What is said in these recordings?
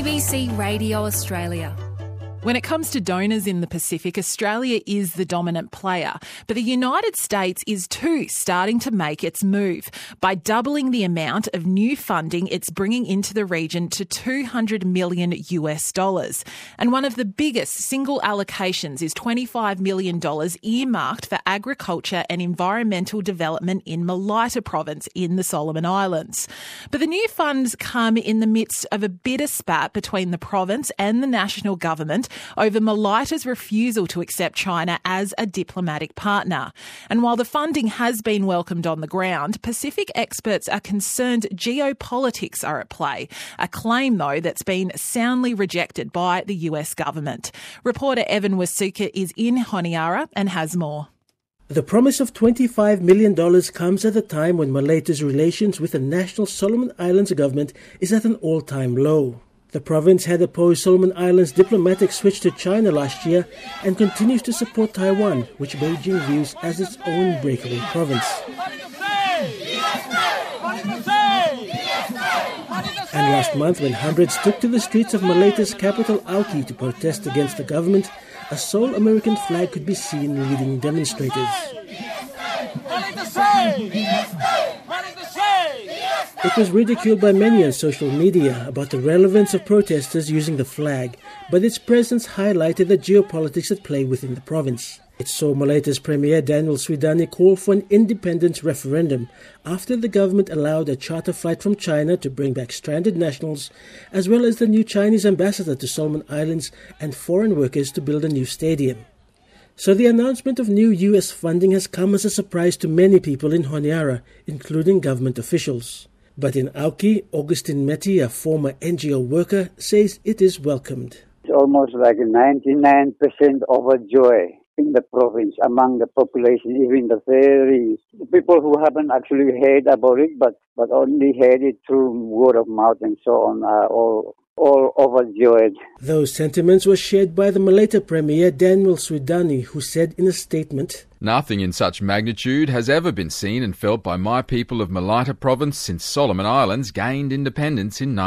ABC Radio Australia. When it comes to donors in the Pacific, Australia is the dominant player. But the United States is too starting to make its move by doubling the amount of new funding it's bringing into the region to $200 million. And one of the biggest single allocations is $25 million earmarked for agriculture and environmental development in Malaita Province in the Solomon Islands. But the new funds come in the midst of a bitter spat between the province and the national government over Malaita's refusal to accept China as a diplomatic partner. And while the funding has been welcomed on the ground, Pacific experts are concerned geopolitics are at play, a claim, though, that's been soundly rejected by the US government. Reporter Evan Wasuka is in Honiara and has more. The promise of $25 million comes at a time when Malaita's relations with the national Solomon Islands government is at an all-time low. The province had opposed Solomon Islands' diplomatic switch to China last year and continues to support Taiwan, which Beijing views as its own breakaway province. And last month, when hundreds took to the streets of Malaita's capital, Auki, to protest against the government, a sole American flag could be seen leading demonstrators. It was ridiculed by many on social media about the relevance of protesters using the flag, but its presence highlighted the geopolitics at play within the province. It saw Malaita's Premier Daniel Swidani call for an independence referendum after the government allowed a charter flight from China to bring back stranded nationals, as well as the new Chinese ambassador to Solomon Islands and foreign workers to build a new stadium. So the announcement of new US funding has come as a surprise to many people in Honiara, including government officials. But in Auki, Augustine Meti, a former NGO worker, says it is welcomed. It's almost like 99% overjoy in the province, among the population, even the people who haven't actually heard about it, but only heard it through word of mouth and so on, are all overjoyed. Those sentiments were shared by the Malaita Premier Daniel Swidani, who said in a statement, "Nothing in such magnitude has ever been seen and felt by my people of Malaita Province since Solomon Islands gained independence in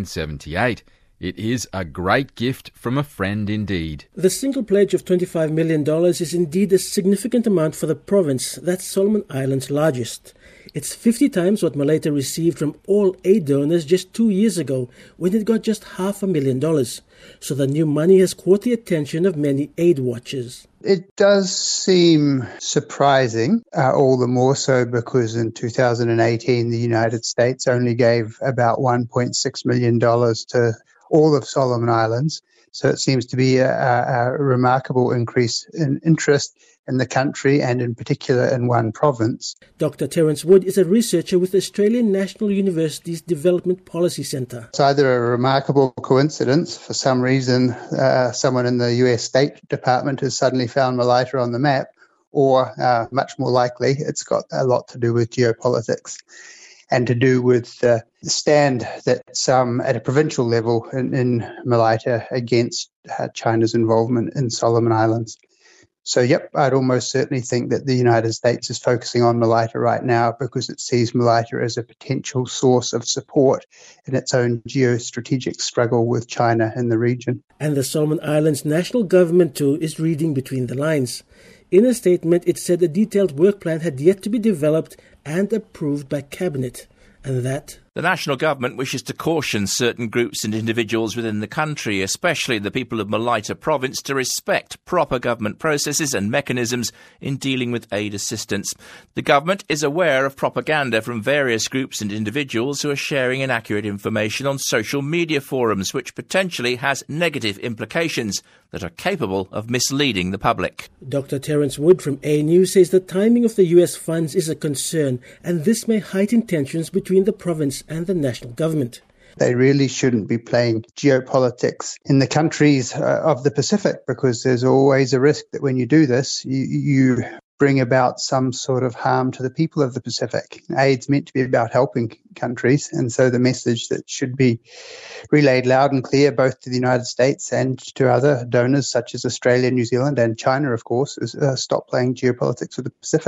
1978. It is a great gift from a friend indeed." The single pledge of $25 million is indeed a significant amount for the province that's Solomon Islands' largest. It's 50 times what Malaita received from all aid donors just 2 years ago, when it got just $500,000. So the new money has caught the attention of many aid watchers. It does seem surprising, all the more so because in 2018 the United States only gave about $1.6 million to all of Solomon Islands. So it seems to be a remarkable increase in interest in the country and in particular in one province. Dr. Terence Wood is a researcher with Australian National University's Development Policy Centre. It's either a remarkable coincidence, for some reason someone in the US State Department has suddenly found Malaita on the map, or much more likely it's got a lot to do with geopolitics and to do with the stand that some at a provincial level in Malaita against China's involvement in Solomon Islands. So, I'd almost certainly think that the United States is focusing on Malaita right now because it sees Malaita as a potential source of support in its own geostrategic struggle with China in the region. And the Solomon Islands national government, too, is reading between the lines. In a statement, it said a detailed work plan had yet to be developed and approved by Cabinet, and that the national government wishes to caution certain groups and individuals within the country, especially the people of Malaita Province, to respect proper government processes and mechanisms in dealing with aid assistance. The government is aware of propaganda from various groups and individuals who are sharing inaccurate information on social media forums, which potentially has negative implications that are capable of misleading the public. Dr. Terence Wood from ANU says the timing of the US funds is a concern, and this may heighten tensions between the province and the national government. They really shouldn't be playing geopolitics in the countries of the Pacific, because there's always a risk that when you do this, you bring about some sort of harm to the people of the Pacific. Aid's meant to be about helping countries, and so the message that should be relayed loud and clear both to the United States and to other donors such as Australia, New Zealand and China, of course, is stop playing geopolitics with the Pacific.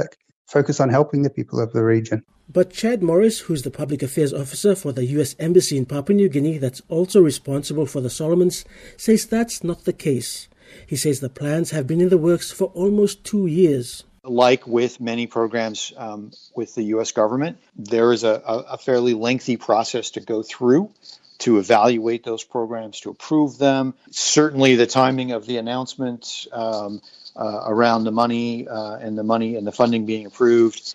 focus on helping the people of the region. But Chad Morris, who's the public affairs officer for the U.S. Embassy in Papua New Guinea that's also responsible for the Solomons, says that's not the case. He says the plans have been in the works for almost 2 years. Like with many programs with the U.S. government, there is a fairly lengthy process to go through to evaluate those programs, to approve them. Certainly the timing of the announcement around the money and the funding being approved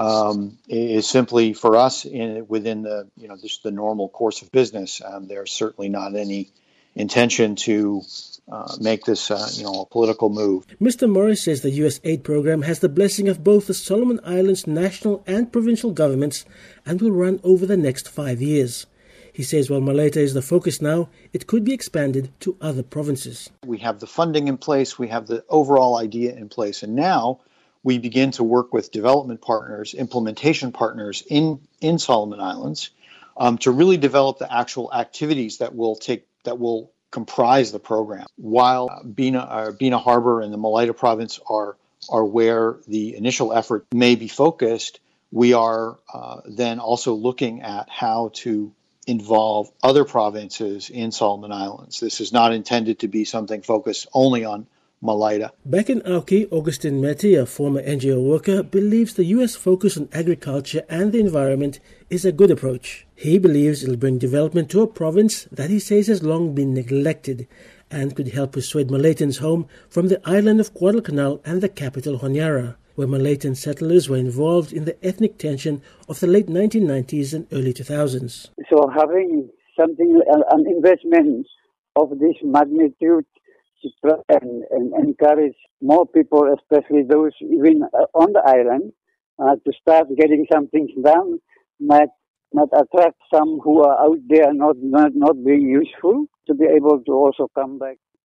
is simply for us within the just the normal course of business. There's certainly not any intention to make this a political move. Mr. Morris says the U.S. aid program has the blessing of both the Solomon Islands national and provincial governments and will run over the next 5 years. He says while Malaita is the focus now, it could be expanded to other provinces. We have the funding in place, we have the overall idea in place, and now we begin to work with development partners, implementation partners in Solomon Islands to really develop the actual activities that will comprise the program. While Bina Harbour and the Malaita province are where the initial effort may be focused, we are then also looking at how to involve other provinces in Solomon Islands. This is not intended to be something focused only on Malaita. Back in Auki, Augustine Meti, a former NGO worker, believes the U.S. focus on agriculture and the environment is a good approach. He believes it'll bring development to a province that he says has long been neglected and could help persuade Malaitans home from the island of Guadalcanal and the capital Honiara, where Malaitan settlers were involved in the ethnic tension of the late 1990s and early 2000s. So having something, an investment of this magnitude to try and encourage more people, especially those even on the island, to start getting some things done might attract some who are out there not being useful to be able to also come back